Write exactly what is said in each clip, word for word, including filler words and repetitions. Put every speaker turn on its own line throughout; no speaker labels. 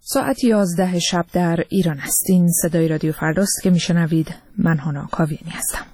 ساعت یازده شب در ایران است. این صدای رادیو فرداست که میشنوید. من هانا کاویانی هستم.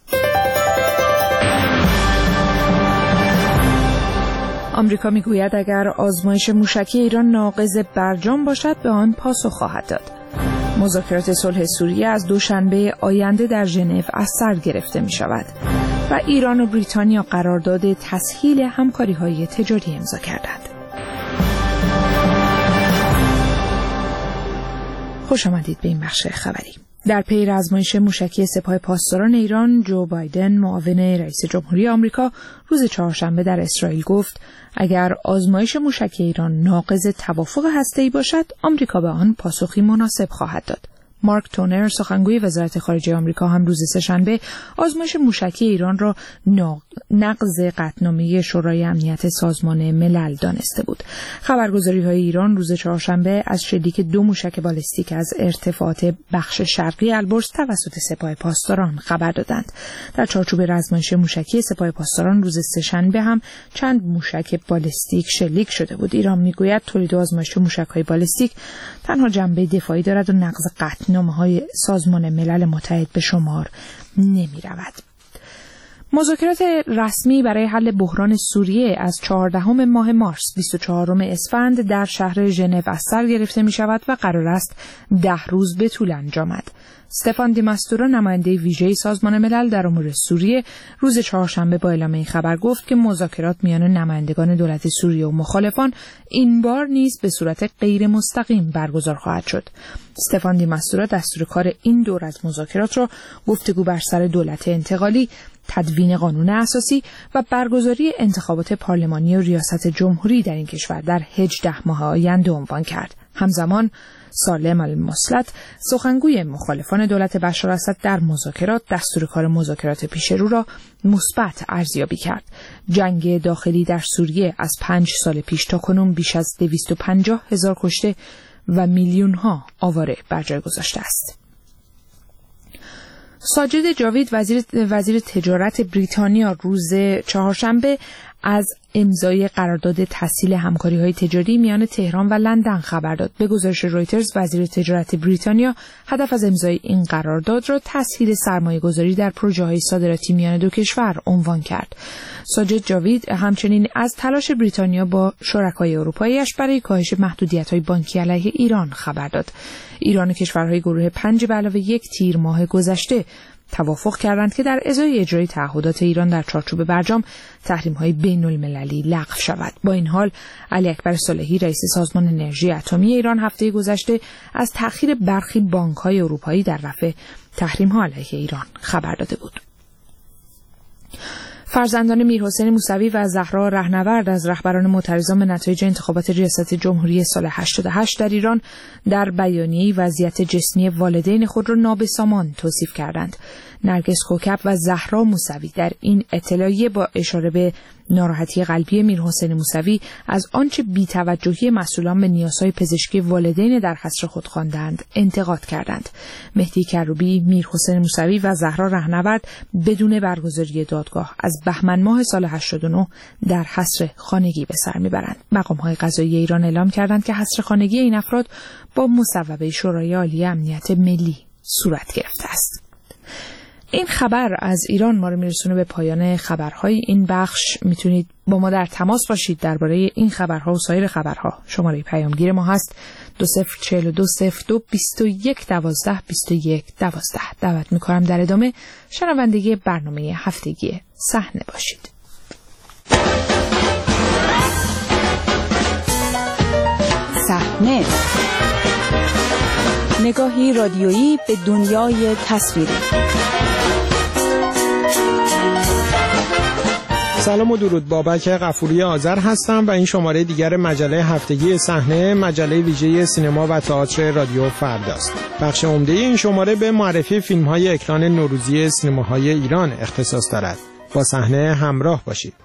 آمریکا میگوید اگر آزمایش موشکی ایران ناقض برجام باشد به آن پاسخ خواهد داد. مذاکرات صلح سوریه از دوشنبه آینده در ژنو از سر گرفته می شود و ایران و بریتانیا قرارداد تسهیل همکاری‌های تجاری امضا کردند. خوش آمدید به این بخش خبری. در پی آزمایش موشکی سپاه پاسداران ایران، جو بایدن معاون رئیس جمهوری آمریکا روز چهارشنبه در اسرائیل گفت اگر آزمایش موشکی ایران ناقض توافق هسته‌ای باشد، آمریکا به آن پاسخی مناسب خواهد داد. مارک تونر سخنگوی وزارت خارجه آمریکا هم روز سه‌شنبه آزمایش موشکی ایران را نقض قطعنامه شورای امنیت سازمان ملل دانسته بود. خبرگزاری‌های ایران روز چهارشنبه از شلیک دو موشک بالستیک از ارتفاعات بخش شرقی البرز توسط سپاه پاسداران خبر دادند. در چارچوب آزمایش موشکی سپاه پاسداران روز سه‌شنبه هم چند موشک بالستیک شلیک شده بود. ایران میگوید تولید و آزمایش موشک‌های بالستیک تنها جنبه دفاعی دارد و نقض قطعنامه‌های سازمان ملل متحد به شمار نمی رود. مذاکرات رسمی برای حل بحران سوریه از چهاردهم ماه مارس بیست و چهارم اسفند در شهر ژنو از سر گرفته می شود و قرار است ده روز به طول انجامد. استفان دی ماستورا نماینده ویژه سازمان ملل در امور سوریه روز چهارشنبه با اعلام این خبر گفت که مذاکرات میان نمایندگان دولت سوریه و مخالفان این بار نیز به صورت غیر مستقیم برگزار خواهد شد. استفان دی ماستورا دستور کار این دور از مذاکرات را گفتگو بر سر دولت انتقالی، تدوین قانون اساسی و برگزاری انتخابات پارلمانی و ریاست جمهوری در این کشور در هجده ماه آینده عنوان کرد. همزمان سالم المصلت سخنگوی مخالفان دولت بشار اسد در مذاکرات دستور کار مذاکرات پیشرو را مثبت ارزیابی کرد. جنگ داخلی در سوریه از پنج سال پیش تا کنون بیش از دویست و پنجاه هزار کشته و میلیون ها آواره بر جای گذاشته است. ساجد جاوید وزیر وزیر تجارت بریتانیا روز چهارشنبه از امضای قرارداد تسهیل همکاری‌های تجاری میان تهران و لندن خبر داد. به گزارش رویترز وزیر تجارت بریتانیا هدف از امضای این قرارداد را تسهیل سرمایه‌گذاری در پروژه‌های صادراتی میان دو کشور عنوان کرد. ساجد جاوید همچنین از تلاش بریتانیا با شرکای اروپایی‌اش برای کاهش محدودیت‌های بانکی علیه ایران خبر داد. ایران و کشورهای گروه پنج به علاوه یک تیر ماه گذشته توافق کردند که در ازای اجرای تعهدات ایران در چارچوب برجام تحریم‌های بین‌المللی لغو شود. با این حال علی اکبر صالحی رئیس سازمان انرژی اتمی ایران هفته گذشته از تأخیر برخی بانک‌های اروپایی در رفع تحریم‌ها علیه ایران خبر داده بود. فرزندان میرحسین موسوی و زهرا رهنورد از رهبران معترضان به نتایج انتخابات ریاست جمهوری سال هشتاد و هشت در ایران در بیانیه‌ای وضعیت جسمی والدین خود را نابسامان توصیف کردند. نرگس کوکب و زهرا موسوی در این اطلاعیه با اشاره به ناراحتی قلبی میرحسین موسوی از آنچه بی‌توجهی مسئولان به نیازهای پزشکی والدین در حصر خود خواندند انتقاد کردند. مهدی کروبی، میرحسین موسوی و زهرا رهنورد بدون برگزاری دادگاه از بهمن ماه سال هشتاد و نه در حصر خانگی به سر میبرند. مقام‌های قضایی ایران اعلام کردند که حصر خانگی این افراد با مصوبه شورای عالی امنیت ملی صورت گرفته است. این خبر از ایران ما رو میرسونه به پایان خبرهای این بخش. میتونید با ما در تماس باشید درباره این خبرها و سایر خبرها. شماره پیامگیر ما هست دو صفر چهل و دو صفر دو بیست و یک دوازده بیست و یک دوازده. دعوت میکنم در ادامه شنوندگی برنامه هفتگی صحنه باشید.
صحنه، نگاهی رادیویی به دنیای تصویری.
سلام و درود، بابک غفوری آذر هستم و این شماره دیگر مجله هفتگی صحنه، مجله ویژه سینما و تئاتر رادیو فرداست. بخش عمده این شماره به معرفی فیلم‌های اکران نوروزی سینماهای ایران اختصاص دارد. با صحنه همراه باشید.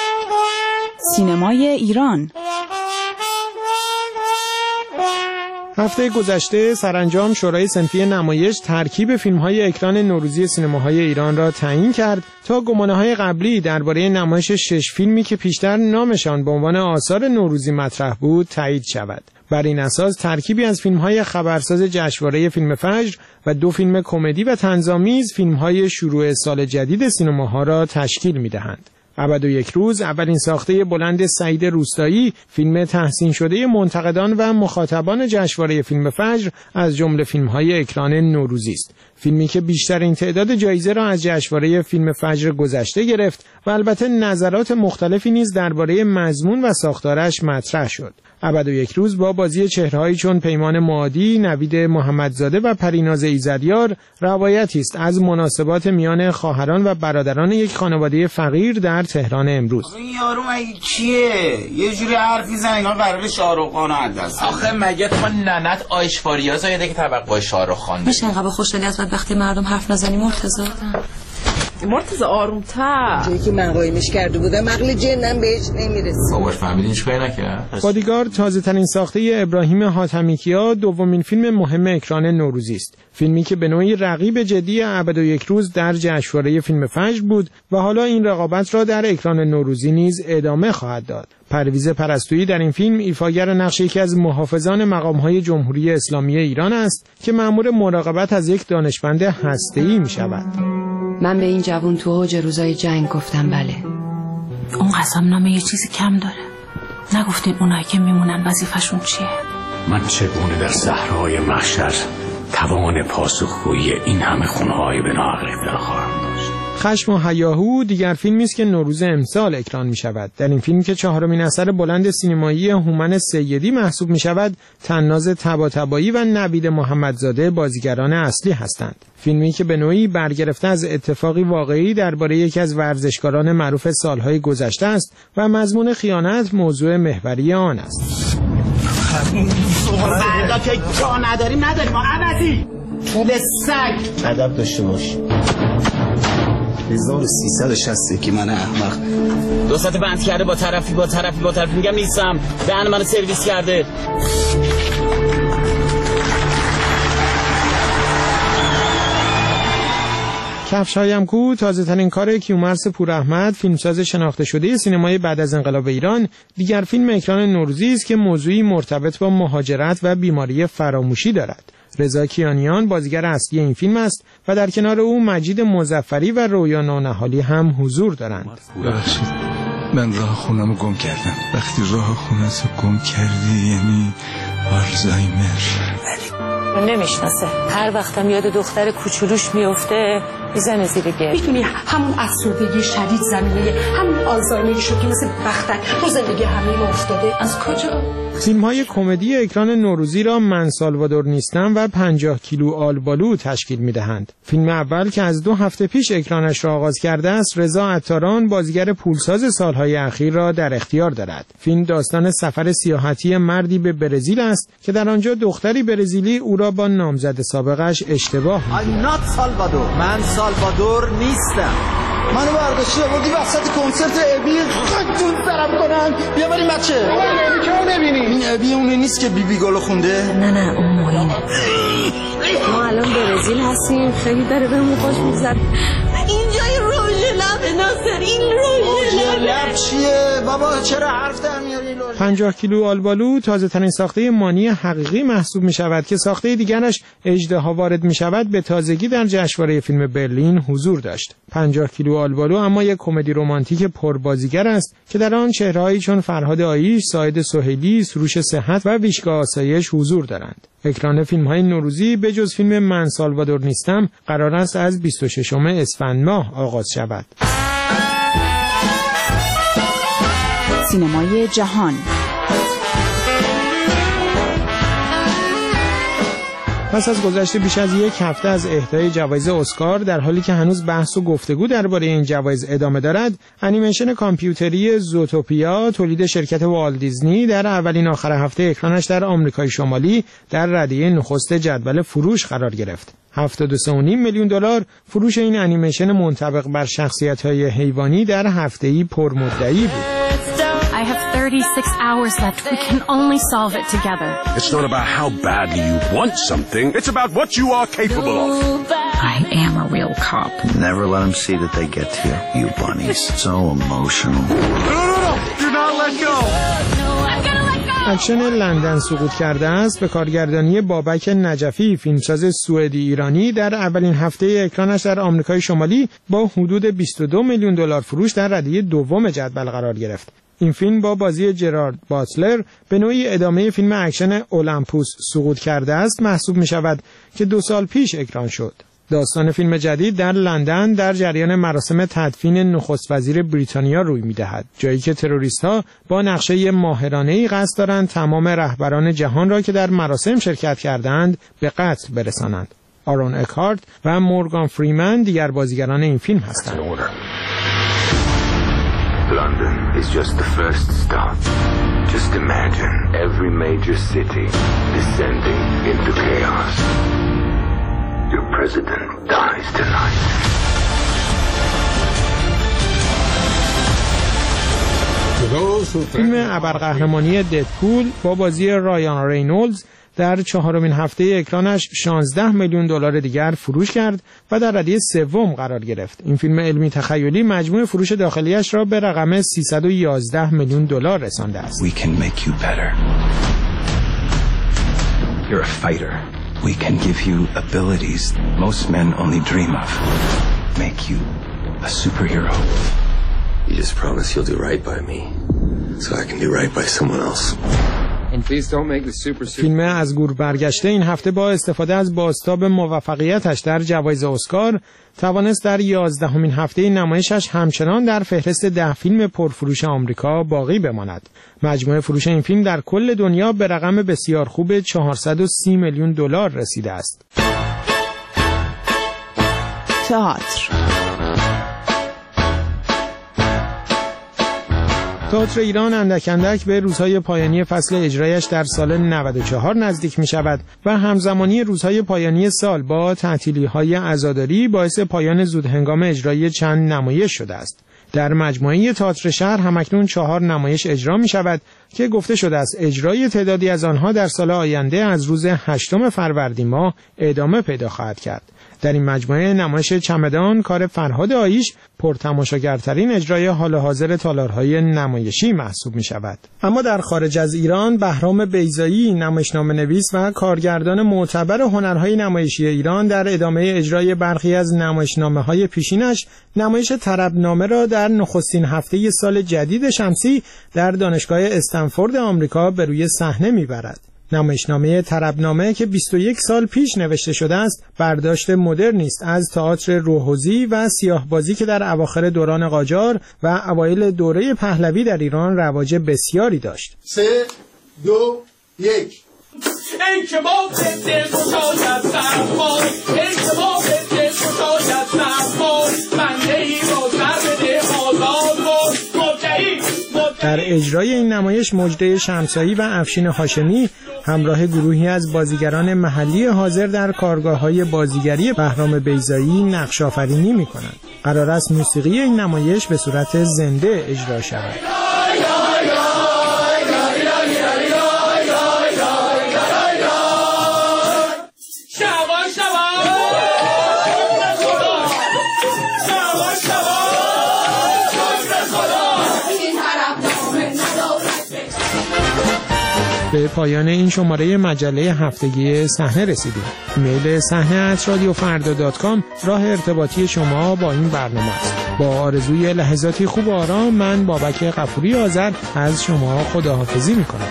سینمای ایران.
هفته گذشته سرانجام شورای صنفی نمایش ترکیب فیلم‌های اکران نوروزی سینماهای ایران را تعیین کرد تا گمانه‌های قبلی درباره نمایش شش فیلمی که پیشتر نامشان به عنوان آثار نوروزی مطرح بود تایید شود. بر این اساس ترکیبی از فیلم‌های خبرساز جشنواره فیلم فجر و دو فیلم کمدی و طنزآمیز فیلم‌های شروع سال جدید سینماها را تشکیل می‌دهند. ابد و یک روز اولین ساخته بلند سعید روستایی، فیلم تحسین شده منتقدان و مخاطبان جشنواره فیلم فجر از جمله فیلم‌های اکران نوروزی است. فیلمی که بیشترین تعداد جایزه را از جشنواره فیلم فجر گذشته گرفت و البته نظرات مختلفی نیز درباره مضمون و ساختارش مطرح شد. ابد و یک روز با بازی چهرهایی چون پیمان معادی، نوید محمدزاده و پریناز ایزدیار روایتی است از مناسبات میان خواهران و برادران یک خانواده فقیر در تهران امروز.
این یارو مگه کیه؟ یه جوری حرف میزنه انگار قراره شاهرخ خان رو دست.
آخه مگه تو ننت آیشواریا زایده که طبق با شاهرخ خان
میشه انقدر خوشحالی از وقتی مردم حرف نزنی مرتضی؟
مرتضی آروم‌تر.
جایی که من قایمش کرده بودم عقل جنم بهش نمیرسه.
باباش فهمیدین چیکار نکرد؟
بادیگارد تازه‌ترین ساخته ابراهیم حاتمیکیا دومین فیلم مهم اکران نوروزی است. فیلمی که به نوعی رقیب جدی ابد و یک روز در جشنواره فیلم فجر بود و حالا این رقابت را در اکران نوروزی نیز ادامه خواهد داد. پرویز پرستویی در این فیلم ایفاگر نقش یکی از محافظان مقام‌های جمهوری اسلامی ایران است که مأمور مراقبت از یک دانشمند هسته‌ای می‌شود.
من به این جوون تو اوج روزای جنگ گفتم بله.
اون قسمنامه یه چیزی کم داره. نگفتین اونایی که میمونن وظیفه‌شون چیه؟
من چگونه در صحرای محشر توان پاسخگویی این همه خونه‌های به ناحق اختیار خواهم داشت.
خشم و هیاهو دیگر فیلمی است که نوروز امسال اکران می شود. در این فیلم که چهارمین اثر بلند سینمایی هومن سیدی محسوب می شود، طناز طباطبایی و نوید محمدزاده بازیگران اصلی هستند. فیلمی که به نوعی برگرفته از اتفاقی واقعی درباره یکی از ورزشکاران معروف سالهای گذشته است و مضمون خیانت موضوع محوری آن است.
فردا که جا نداریم نداریم ما عوضی طول سگ ادب داشته باش. هزار و سیصد و شصت که من احمق دو ساعت بند کرده با طرفی با طرفی با طرفی میگم نیستم دهن منو سرویس کرده.
کفش‌هایم کو تازه‌ترین کار کیومرث پوراحمد، فیلمساز شناخته شده سینمای بعد از انقلاب ایران، دیگر فیلم اکران نوروزی است که موضوعی مرتبط با مهاجرت و بیماری فراموشی دارد. رضا کیانیان بازیگر اصلی این فیلم است و در کنار او مجید مظفری و رویا نونهالی هم حضور دارند.
ببخشید من راه خونم رو گم کردم. وقتی راه خونت رو گم کردی یعنی آلزایمر.
نمیشناسه. هر وقتم یاد دختر کوچولوش میفته میزنه زیر گل.
میدونی همون افسردگی شدید زمینه همون آلزایمری شد که مثل بختک تو زندگی همین افتاده. از کجا؟
فیلم‌های کمدی اکران نوروزی را من سالوادور نیستم و پنجاه کیلو آلبالو تشکیل می‌دهند. فیلم اول که از دو هفته پیش اکرانش را آغاز کرده است، رضا عطاران بازیگر پولساز سالهای اخیر را در اختیار دارد. فیلم داستان سفر سیاحتی مردی به برزیل است که در آنجا دختری برزیلی او را با نامزد سابقش اشتباه می‌کند.
I'm not Salvador. من سالوادور نیستم. منو برداشتی آوردی وسط کنسرت ابی خودتون سرم کنن. بیا بریم بچه. بابا که نمی‌بینی. این ابی اون نیست که بیبی گلو خونده؟
نه نه اون موینه. ما الان برزیل هستیم، خیلی داره بهمون خوش می‌گذره.
اینجای روژ لب ناصر، این روژ
لب چیه؟ بابا چرا حرف در میاری؟
پنجاه کیلو آلبالو تازه ترین ساخته مانی حقیقی محسوب می شود که ساخته دیگرش اژدها وارد می شود به تازگی در جشنواره فیلم برلین حضور داشت. پنجاه کیلو آلبالو اما یک کمدی رمانتیک پربازیگر است که در آن چهرهایی چون فرهاد آیش، ساید سهیلی، سروش صحت و ویشکا آسایش حضور دارند. اکران فیلم‌های نوروزی به جز فیلم من سالوادور نیستم قرار است از بیست و ششم اسفند ماه آغاز شود.
سینمای جهان.
پس از گذشت بیش از یک هفته از اهدای جوایز اسکار، در حالی که هنوز بحث و گفتگو درباره این جوایز ادامه دارد، انیمیشن کامپیوتری زوتوپیا تولید شرکت والت دیزنی در اولین آخر هفته اکرانش در آمریکای شمالی در رده نخست جدول فروش قرار گرفت. هفتاد و سه و نیم میلیون دلار فروش این انیمیشن منطبق بر شخصیت‌های حیوانی در هفته‌ای پرمدعی بود.
I have thirty-six hours left. We can only solve it together.
It's not about how badly you want something. It's about what you are capable of.
I am a real cop.
Never let them see that they get to you, you bunnies. So emotional.
No, no, no! Do not let go!
اکشن لندن سقوط کرده است به کارگردانی بابک نجفی، فیلمساز سوئدی ایرانی، در اولین هفته اکرانش در آمریکای شمالی با حدود بیست و دو میلیون دلار فروش در رده‌ی دوم جدول قرار گرفت. این فیلم با بازی جرارد باتلر به نوعی ادامه فیلم اکشن اولمپوس سقوط کرده است محسوب می شود که دو سال پیش اکران شد. داستان فیلم جدید در لندن در جریان مراسم تدفین نخست وزیر بریتانیا روی می‌دهد، جایی که تروریست‌ها با نقشه ماهرانه‌ای قصد دارند تمام رهبران جهان را که در مراسم شرکت کردند به قتل برسانند. آرون اکهارت و مورگان فریمن دیگر بازیگران این فیلم هستند.
London is just the first stop. Just imagine every major city descending into chaos. Your president dies tonight.
فیلم ابرقهرمانی ددپول با بازی رایان رینولدز در چهارمین هفته اکرانش شانزده میلیون دلار دیگر فروش کرد و در رده‌ی سوم قرار گرفت. این فیلم علمی تخیلی مجموع فروش داخلیش را به رقم سیصد و یازده میلیون دلار رسانده است.
We can make you better. You're a fighter. We can give you abilities most men only dream of. Make you a superhero.
You just promise you'll do right by me, so I can do right by someone else.
فیلم از گور برگشته این هفته با استفاده از بازتاب موفقیتش در جوایز اسکار توانست در یازدهمین هفته نمایشش همچنان در فهرست ده فیلم پرفروش آمریکا باقی بماند. مجموع فروش این فیلم در کل دنیا به رقم بسیار خوب چهارصد و سی میلیون دلار رسیده است.
تئاتر.
تئاتر ایران اندک اندک به روزهای پایانی فصل اجرایش در سال نود و چهار نزدیک می شود و همزمانی روزهای پایانی سال با تعطیلی‌های عزاداری باعث پایان زودهنگام اجرای چند نمایش شده است. در مجموعه تئاتر شهر همکنون چهار نمایش اجرا می شود که گفته شده است اجرای تعدادی از آنها در سال آینده از روز هشتم فروردین ماه ادامه پیدا خواهد کرد. در این مجموعه نمایش چمدان کار فرهاد آیش پرتماشاگرترین اجرای حال حاضر تالارهای نمایشی محسوب می شود. اما در خارج از ایران بهرام بیضایی، نمایشنامه نویس و کارگردان معتبر هنرهای نمایشی ایران، در ادامه اجرای برخی از نمایشنامه‌های پیشینش نمایش طربنامه را در نخستین هفته سال جدید شمسی در دانشگاه استنفورد آمریکا به روی صحنه میبرد. نمایشنامه طربنامه که بیست و یک سال پیش نوشته شده است، برداشت مدرنی است از تئاتر روحوزی و سیاه‌بازی که در اواخر دوران قاجار و اوایل دوره پهلوی در ایران رواج بسیاری داشت.
سه، دو، یک.
ای که ما دل گشاید سرما، ای که ما دل گشاید سرما، بنده ای را در بده آزاد کن، مدعی
در اجرای این نمایش مجده شمسایی و افشین هاشمی همراه گروهی از بازیگران محلی حاضر در کارگاه‌های بازیگری بهرام بیضایی نقش آفرینی می‌کنند. قرار است موسیقی این نمایش به صورت زنده اجرا شود. به پایان این شماره مجله هفتگی صحنه رسیدیم. ایمیل صحنه ات رادیو فردا دات کام راه ارتباطی شما با این برنامه است. با آرزوی لحظاتی خوب و آرام، من بابک غفوری آذر از شما خداحافظی میکنم.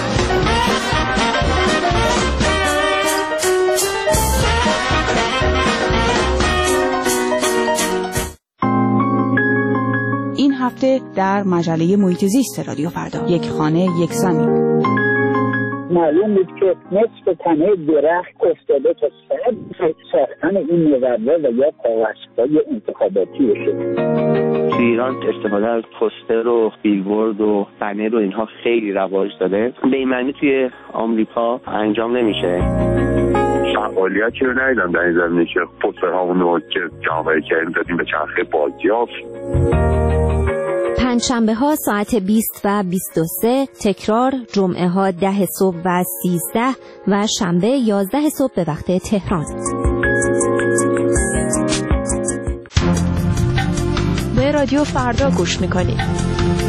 این هفته در مجله محیط زیست رادیو فردا، یک خانه یک زمین.
معلوم بود که نصف تنه درخت افتاده تا سر ساختن این مجوز و یا کاغذهای انتخاباتی شد.
تو ایران استفاده از پوستر و بیلبورد و بنر و اینها خیلی رواج داده. به این معنی توی آمریکا انجام نمیشه.
فعالیتی رو ندیدم در این زمینه که پوسترهامون رو که جامعه کردیم دادیم به چرخه بازیافت.
پنج پنجشنبه ها ساعت بیست و بیست و سه، تکرار جمعه ها ده صبح و سیزده و شنبه یازده صبح به وقت تهران.
به رادیو فردا گوش میکنید.